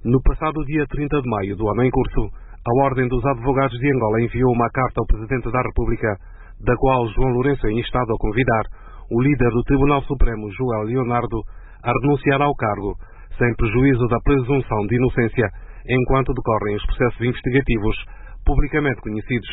No passado dia 30 de maio do ano em curso, a Ordem dos Advogados de Angola enviou uma carta ao Presidente da República, da qual João Lourenço é instado a convidar o líder do Tribunal Supremo, João Leonardo, a renunciar ao cargo, sem prejuízo da presunção de inocência, enquanto decorrem os processos investigativos publicamente conhecidos.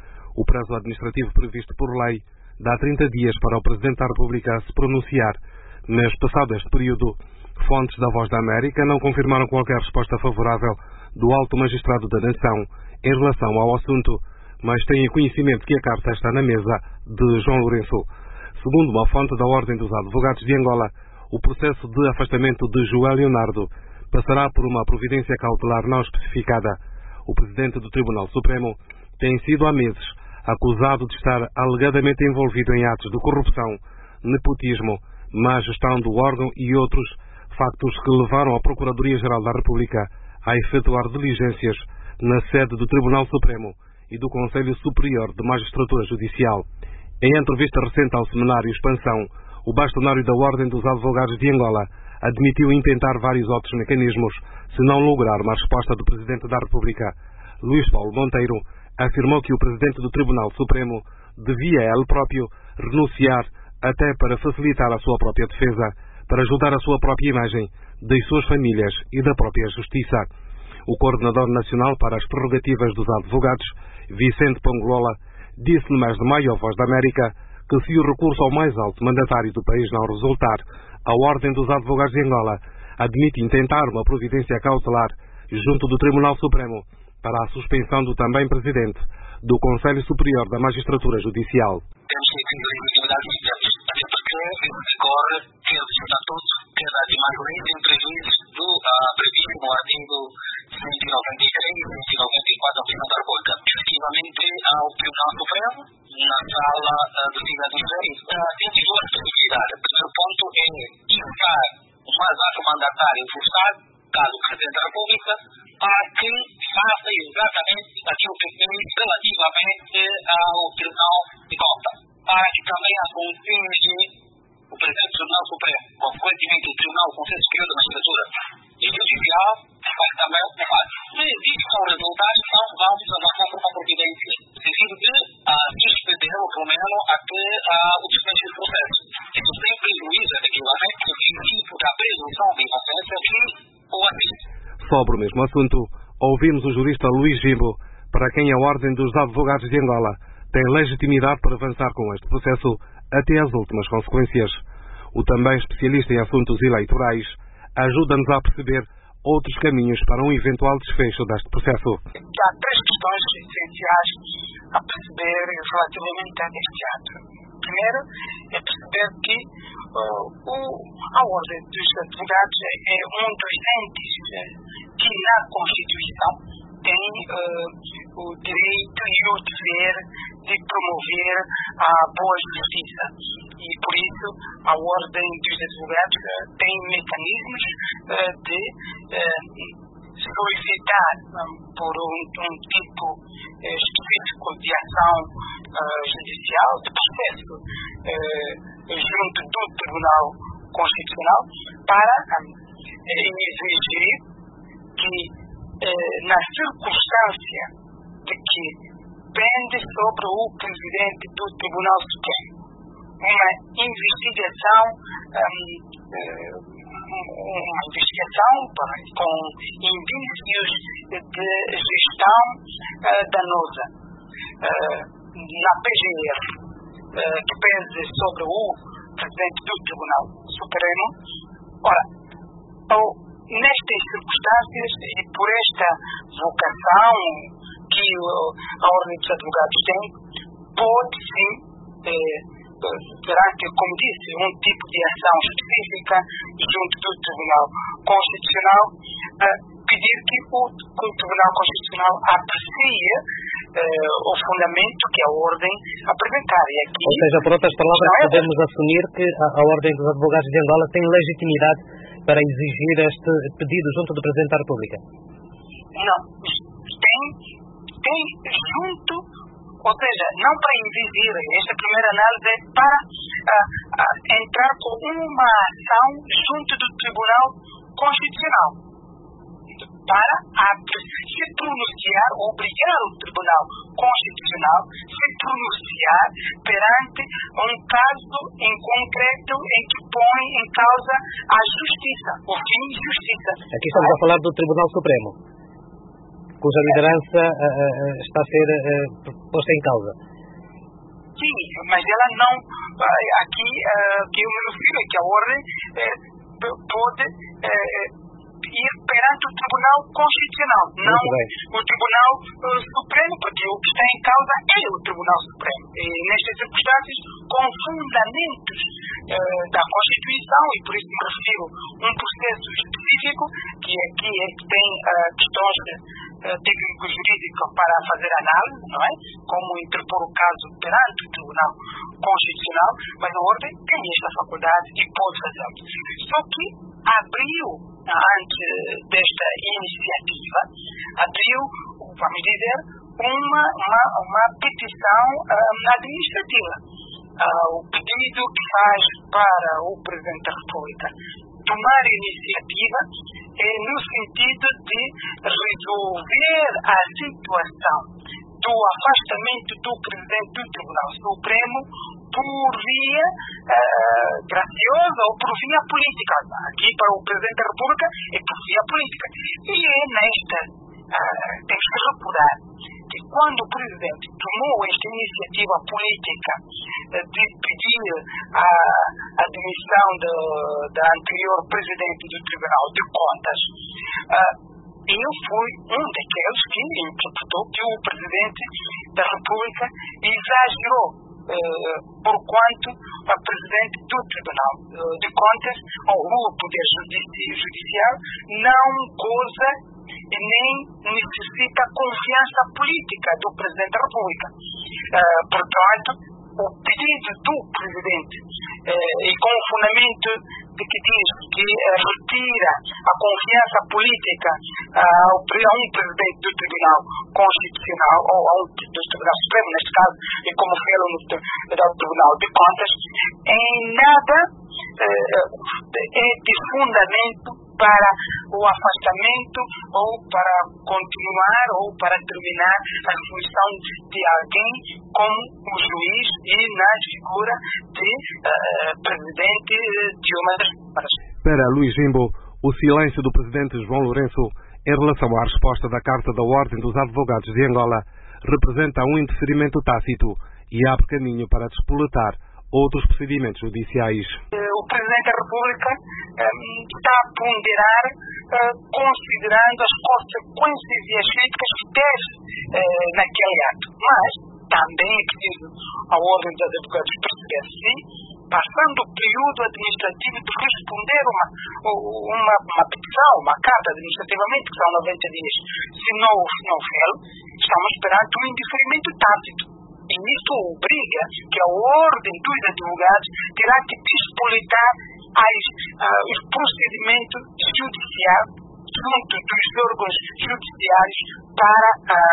O prazo administrativo previsto por lei dá 30 dias para o Presidente da República se pronunciar, mas passado este período, fontes da Voz da América não confirmaram qualquer resposta favorável do Alto Magistrado da Nação em relação ao assunto, mas têm conhecimento que a carta está na mesa de João Lourenço. Segundo uma fonte da Ordem dos Advogados de Angola, o processo de afastamento de João Leonardo passará por uma providência cautelar não especificada. O Presidente do Tribunal Supremo tem sido há meses acusado de estar alegadamente envolvido em atos de corrupção, nepotismo, má gestão do órgão e outros factos que levaram a Procuradoria-Geral da República a efetuar diligências na sede do Tribunal Supremo e do Conselho Superior de Magistratura Judicial. Em entrevista recente ao seminário Expansão, o bastonário da Ordem dos Advogados de Angola admitiu intentar vários outros mecanismos se não lograr uma resposta do Presidente da República. Luís Paulo Monteiro afirmou que o Presidente do Tribunal Supremo devia ele próprio renunciar até para facilitar a sua própria defesa, para ajudar a sua própria imagem, das suas famílias e da própria Justiça. O Coordenador Nacional para as Prerrogativas dos Advogados, Vicente Pongola, disse no mês de maio à Voz da América que se o recurso ao mais alto mandatário do país não resultar, a Ordem dos Advogados de Angola admite intentar uma providência cautelar junto do Tribunal Supremo para a suspensão do também Presidente do Conselho Superior da Magistratura Judicial. Temos que ter legitimidade dos tempos, até porque decorre que o Estatuto queda de mais lei em prejuízo do previsto no artigo 193 e 194 da Constituição da República. Efetivamente, ao Tribunal Supremo, na sala do cidadão tem duas possibilidades. O primeiro ponto é instar o mais alto mandatário do Estado, caso o Presidente da República, para que faça exatamente aquilo que fez relativamente ao Tribunal de Contas, para que também aconselhe o Presidente do Tribunal Supremo, consequentemente o Tribunal do Conselho Superior da Magistratura e Judicial, faz também o fato. Se existem resultados, então vamos avançar por uma providência, no sentido de suspender o fenômeno até o desfecho do processo. Isso sem prejuízo, efetivamente, do princípio da presunção de inocência e o assim. Sobre o mesmo assunto, ouvimos o jurista Luís Jimbo, para quem a Ordem dos Advogados de Angola tem legitimidade para avançar com este processo até as últimas consequências. O também especialista em assuntos eleitorais ajuda-nos a perceber outros caminhos para um eventual desfecho deste processo. Há três questões essenciais a perceber relativamente a este ato. Primeiro, é perceber que a Ordem dos Advogados é um dos entes que na Constituição tem o direito e o dever de promover a boa justiça. E por isso a Ordem dos Advogados tem mecanismos de solicitar por um tipo específico de ação judicial, de processo junto do Tribunal Constitucional para exigir que na circunstância de que pende sobre o Presidente do Tribunal Supremo uma investigação com indícios de gestão danosa na PGR, que pende sobre o Presidente do Tribunal Supremo. Ora, nestas circunstâncias e por esta vocação que a Ordem dos Advogados tem, pode sim, perante, como disse, um tipo de ação específica junto do Tribunal Constitucional, pedir que o Tribunal Constitucional aprecie o fundamento que a Ordem apresentar. E aqui, ou seja, por outras palavras, podemos assumir que a Ordem dos Advogados de Angola tem legitimidade para exigir este pedido junto do Presidente da República? Não. Tem junto, ou seja, não para exigir, esta primeira análise é para entrar com uma ação junto do Tribunal Constitucional. para se pronunciar, obrigar o Tribunal Constitucional a se pronunciar perante um caso em concreto em que põe em causa a justiça, o fim de justiça. Aqui estamos a falar do Tribunal Supremo, cuja liderança está a ser posta em causa. Sim, mas ela não... Aqui, que eu me refiro é que a ordem pode ir perante o Tribunal Constitucional, não o Tribunal Supremo, porque o que está em causa é o Tribunal Supremo. E nestas circunstâncias, com fundamentos da Constituição, e por isso me refiro a um processo específico, que aqui é que tem questões técnico-jurídicas para fazer análise, não é? Como interpor o caso perante o Tribunal Constitucional, mas a ordem tem esta faculdade e pode fazê-lo. Só que abriu, antes desta iniciativa, vamos dizer, uma petição administrativa. O pedido que faz para o Presidente da República tomar iniciativa é no sentido de resolver a situação do afastamento do Presidente do Tribunal Supremo por via graciosa ou por via política. Aqui, para o Presidente da República, é por via política. E é nesta, temos que recordar que quando o Presidente tomou esta iniciativa política de pedir a admissão da anterior Presidente do Tribunal de Contas, eu fui um daqueles que interpretou que o Presidente da República exagerou, porquanto a Presidente do Tribunal de Contas, ou o Poder Judicial, não goza e nem necessita confiança política do Presidente da República. Portanto, o pedido do Presidente, e com o fundamento de que diz que retira a confiança política a um Presidente do Tribunal Constitucional, ou a um do Tribunal Supremo, neste caso, e como fez no Tribunal de Contas, em nada é de fundamento para o afastamento ou para continuar ou para terminar a função de alguém como o juiz e na figura de Presidente Dilma. Para Luís Jimbo, o silêncio do Presidente João Lourenço em relação à resposta da Carta da Ordem dos Advogados de Angola representa um indeferimento tácito e abre caminho para despoletar outros procedimentos judiciais. O Presidente da República está a ponderar, considerando as consequências e as críticas que teve naquele ato. Mas também é preciso a Ordem dos Advogados perceber se, passando o período administrativo de responder uma petição, uma carta administrativamente, que são 90 dias, se não fez, estamos perante um indeferimento tácito. E isso obriga que a Ordem dos Advogados terá que despoletar os procedimentos judiciais junto dos órgãos judiciários para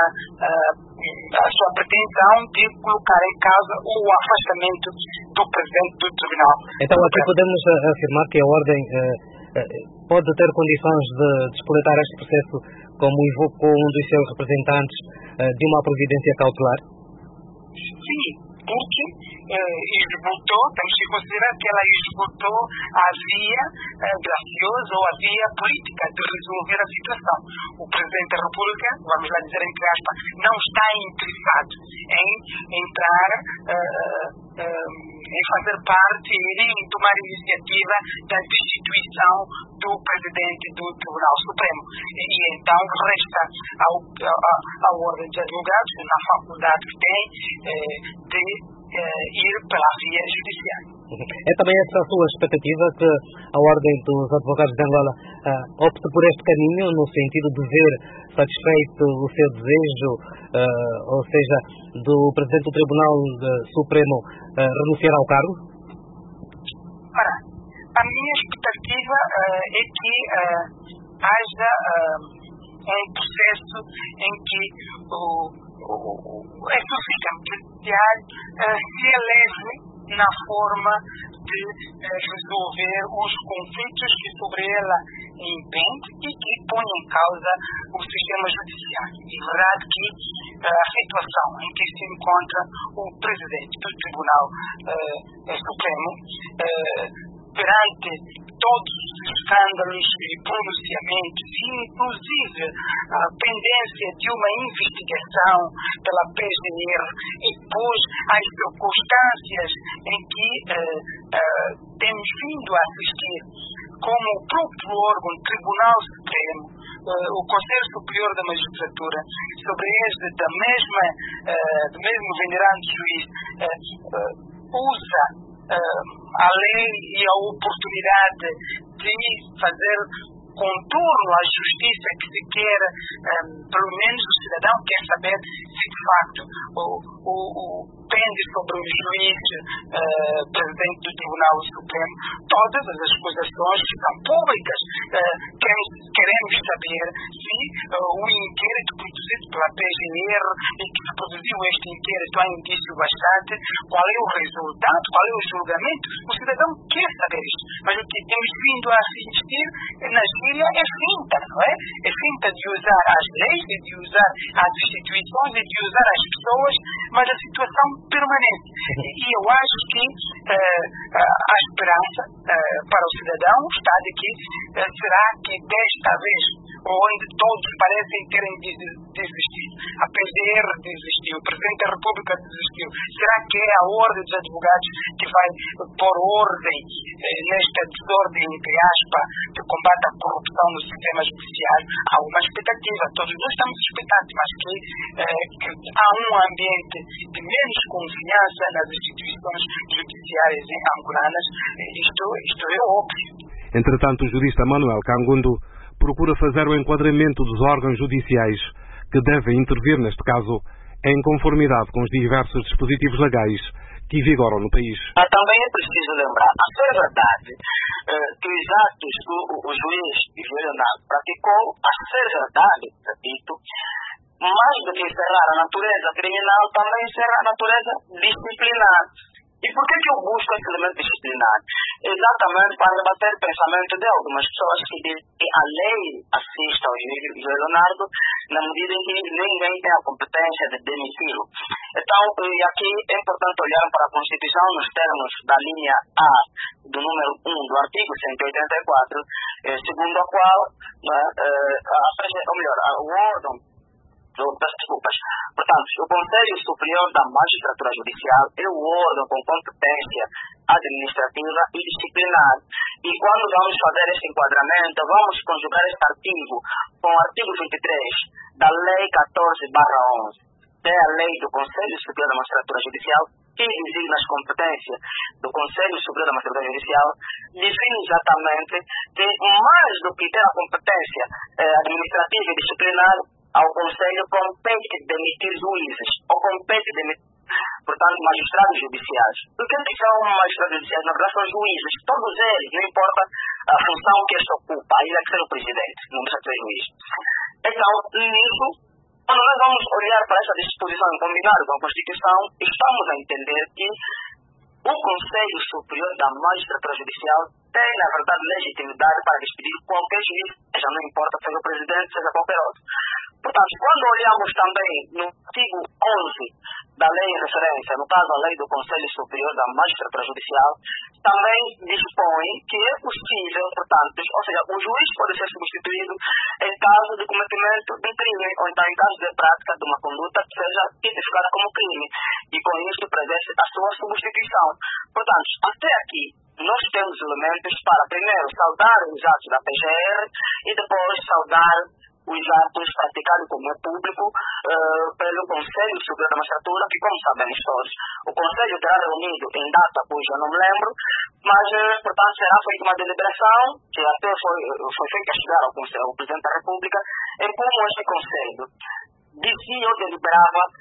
a sua pretensão de colocar em causa o afastamento do Presidente do Tribunal. Então aqui podemos afirmar que a Ordem pode ter condições de despoletar este processo, como invocou um dos seus representantes, de uma providência cautelar? Sim, porque temos que considerar que ela esgotou a via graciosa ou a via política de resolver a situação. O Presidente da República, vamos lá dizer entre aspas, não está interessado em entrar, em fazer parte e nem em tomar iniciativa da destituição do Presidente do Tribunal Supremo. E então resta à Ordem dos Advogados, na faculdade que tem, de ir pela via judicial. É também essa a sua expectativa que a Ordem dos Advogados de Angola opte por este caminho, no sentido de ver satisfeito o seu desejo, ou seja, do Presidente do Tribunal Supremo renunciar ao cargo? Ora, a minha expectativa é que haja um processo em que é suficiente se elege na forma de resolver os conflitos que sobre ela impende e que põe em causa o sistema judiciário. É verdade que a situação em que se encontra o presidente do Tribunal Supremo perante todos os escândalos e pronunciamentos, inclusive a pendência de uma investigação pela PGR e depois as circunstâncias em que temos vindo a assistir, como o próprio órgão Tribunal Supremo, o Conselho Superior da Magistratura, sobre este do mesmo venerando juiz, usa a lei e a oportunidade de fazer contorno à justiça que se quer, pelo menos o cidadão quer saber se de facto pende sobre o juiz presidente do Tribunal Supremo todas as acusações que são públicas. Queremos saber se o inquérito produzido pela PGR e que se produziu este inquérito há indício bastante, qual é o resultado, qual é o julgamento. O cidadão quer saber isto, mas o que temos vindo a assistir na Síria é finta, não é? É finta de usar as leis, de usar as instituições e de usar as pessoas, mas a situação permanece. E eu acho que a esperança para o cidadão está de que será que desta vez, onde todos parecem terem desistido, a PGR desistiu, o Presidente da República desistiu, será que é a Ordem dos Advogados que vai pôr ordem nesta desordem, entre aspas, de combate à corrupção no sistema judiciário? Há uma expectativa, todos nós estamos expectantes, mas que há um ambiente de menos confiança nas instituições judiciárias angolanas. Isto é óbvio. Entretanto, o jurista Manuel Cangundo procura fazer o enquadramento dos órgãos judiciais que devem intervir neste caso em conformidade com os diversos dispositivos legais que vigoram no país. Também é preciso lembrar, a ser verdade, que os atos que o juiz Leonardo praticou, a ser verdade, repito, mais do que encerrar a natureza criminal, também encerra a natureza disciplinar. E por que eu busco esse elemento disciplinar? Exatamente para debater o pensamento de algumas pessoas que dizem que a lei assiste ao juiz Leonardo na medida em que ninguém tem a competência de demiti-lo. Então, e aqui é importante olhar para a Constituição nos termos da linha A do número 1 do artigo 184, segundo a qual o órgão, portanto, o Conselho Superior da Magistratura Judicial é o órgão com competência administrativa e disciplinar. E quando vamos fazer este enquadramento, vamos conjugar este artigo com o artigo 23 da Lei 14/11, que é a lei do Conselho Superior da Magistratura Judicial, que designa as competências do Conselho Superior da Magistratura Judicial, define exatamente que mais do que ter a competência administrativa e disciplinar, ao Conselho compete demitir juízes, ou compete demitir, portanto, magistrados judiciais. O que são magistrados judiciais? Na verdade, são juízes. Todos eles, não importa a função que este ocupa, ainda que seja o presidente, não deixa de ser juiz. Então, nisso, quando nós vamos olhar para essa disposição em combinado com a Constituição, estamos a entender que o Conselho Superior da Magistratura Judicial tem, na verdade, legitimidade para despedir qualquer juiz, já não importa seja o presidente, seja qualquer outro. Portanto, quando olhamos também no artigo 11 da lei em referência, no caso a lei do Conselho Superior da Magistratura Judicial, também dispõe que é possível, portanto, ou seja, o juiz pode ser substituído em caso de cometimento de crime, ou então em caso de prática de uma conduta que seja tipificada como crime, e com isso prever a sua substituição. Portanto, até aqui, nós temos elementos para, primeiro, saudar os atos da PGR e depois saudar os atos praticados como público pelo Conselho Superior da Magistratura, que, como sabemos todos, o Conselho terá reunido em data cuja eu não me lembro, mas, portanto, será feita uma deliberação, que até foi feita a chegar ao Presidente da República, em como este Conselho dizia ou deliberava,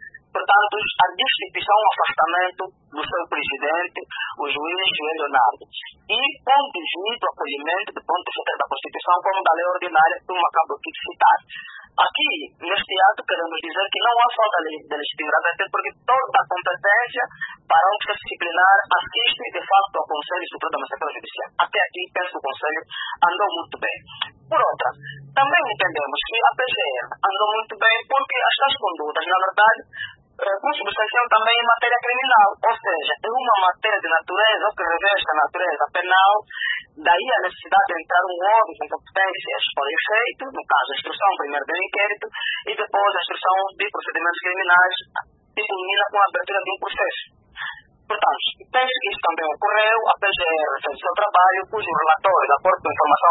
portanto, a destituição, o afastamento do seu presidente, o juiz João Leonardo. E com o devido acolhimento do ponto de vista da Constituição, como da lei ordinária, que eu acabo aqui de citar. Aqui, neste ato, queremos dizer que não há falta de legitimidade, até porque toda a competência para um processo disciplinar assiste, de facto, ao Conselho Superior da Magistratura Judicial. Até aqui, penso que o Conselho andou muito bem. Por outra, também entendemos que a PGR andou muito bem porque as suas condutas, na verdade, com substanciam também em matéria criminal, ou seja, é uma matéria de natureza, ou que reveste a natureza penal, daí a necessidade de entrar um órgão com competências para efeito, no caso a instrução primeiro do inquérito, e depois a instrução de procedimentos criminais, e culmina com a abertura de um processo. Portanto, penso que isso também ocorreu, a PGR fez o seu trabalho, cujo relatório, de acordo com a informação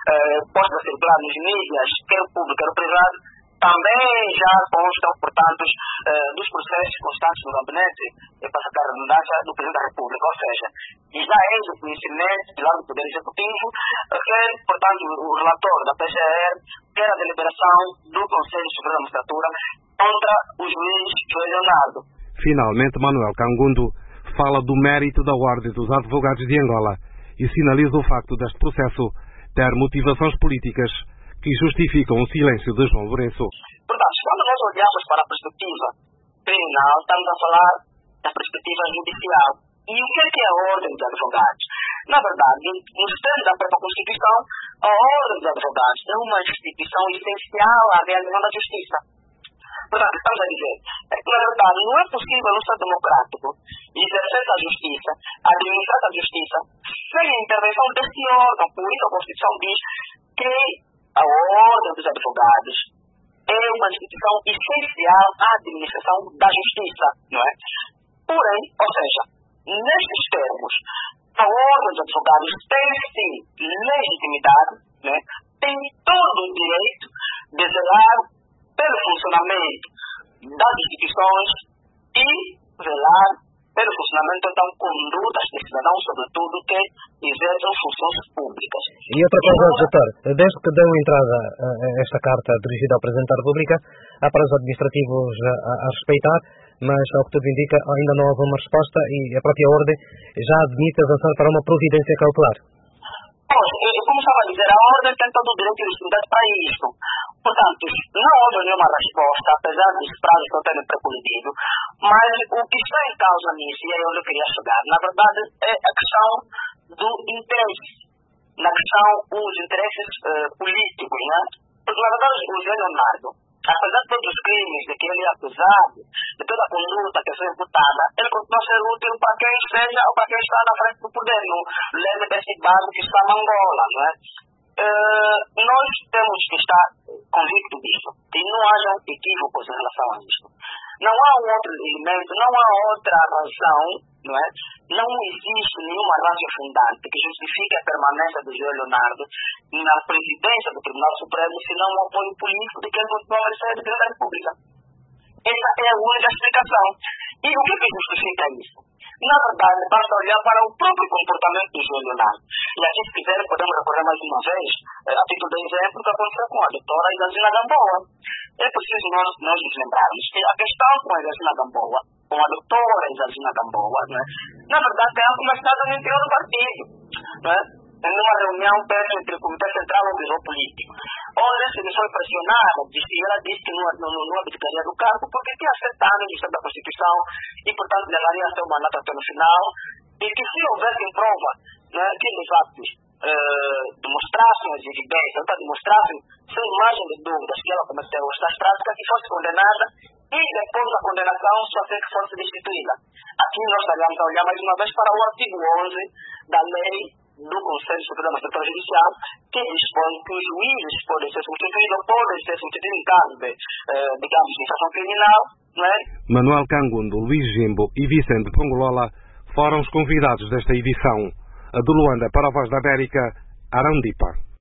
posta a circular nos mídias, quer o público, quer o privado, também já constam, portanto, dos processos constantes no gabinete, para sacar a redundância, do Presidente da República. Ou seja, já é do conhecimento do lado do Poder Executivo, que, portanto, o relatório da PGR quer a deliberação do Conselho Superior da Magistratura contra o juiz João Leonardo. Finalmente, Manuel Cangundo fala do mérito da Ordem dos Advogados de Angola e sinaliza o facto deste processo ter motivações políticas que justificam o silêncio de João Lourenço. Portanto, quando nós olhamos para a perspectiva criminal, estamos a falar da perspectiva judicial. E o que é a Ordem dos Advogados? Na verdade, nos termos da própria Constituição, a Ordem dos Advogados é uma instituição essencial à realização da justiça. Portanto, estamos a dizer que, na verdade, não é possível no Estado democrático exercer a justiça, administrar a justiça, sem a intervenção deste órgão. Por isso a Constituição diz que a Ordem dos Advogados é uma instituição essencial à administração da justiça, não é? Porém, ou seja, nestes termos, a Ordem dos Advogados tem sim legitimidade, né? Tem todo o direito de zelar pelo funcionamento das instituições e velar pelo funcionamento da condutas de cidadãos, sobretudo, que exercem funções públicas. E outra coisa, doutor, desde que deu entrada a esta carta dirigida ao Presidente da República, há prazos administrativos a respeitar, mas, ao que tudo indica, ainda não houve uma resposta e a própria Ordem já admite avançar para uma providência cautelar. Pois, como estava a dizer, a Ordem tem todo o direito e legitimidade para isto. Portanto, não houve nenhuma resposta, apesar dos prazos que eu tenho precluído, mas o que está em causa nisso, e é onde eu queria chegar, na verdade, é a questão do interesse, na questão dos interesses políticos, né? Porque, na verdade, o João Leonardo, apesar de todos os crimes de que ele é acusado, de toda a conduta que foi imputada, ele continua a ser útil para quem seja ou para quem está na frente do poder, no leme desse barco que está na Angola, não é? Nós temos que estar convictos disso, que não haja equívocos em relação a isto. Não há um outro elemento, não há outra razão, não é? Não existe nenhuma razão fundante que justifique a permanência do João Leonardo na presidência do Tribunal Supremo, senão um apoio político de quem continua a ser Presidente da República. Essa é a única explicação. E o que justifica isso? Na verdade, basta olhar para o próprio comportamento do João Leonardo. E aqui, se quiser, podemos recorrer mais uma vez, a título de exemplo, o que aconteceu com a doutora Isalzina Gamboa. É preciso nós nos lembrarmos que a questão com a Isalzina Gamboa, com a doutora Isalzina Gamboa, né, na verdade, tem começado no interior do partido. Né? Em uma reunião perto entre o Comitê Central e o Biro Político. Onde se foi pressionada, ela disse que não abdicaria do cargo porque tinha 7 anos de Estado da Constituição e, portanto, levaria seu mandato até no final. E que se houvesse prova, né, que de fato demonstrassem as evidências, demonstrassem sem margem de dúvidas que ela cometeu estas práticas, que fosse condenada e depois da condenação só ter que fosse destituída. Aqui nós estaríamos a olhar mais uma vez para o artigo 11 da lei do Conselho Superior da Magistratura Judicial, que dispõe que os juízes podem ser substituídos em caso de, digamos, de infração criminal, não é? Manuel Cangundo, Luís Jimbo e Vicente Pongolola foram os convidados desta edição. A de Luanda para a Voz da América, Arandipa.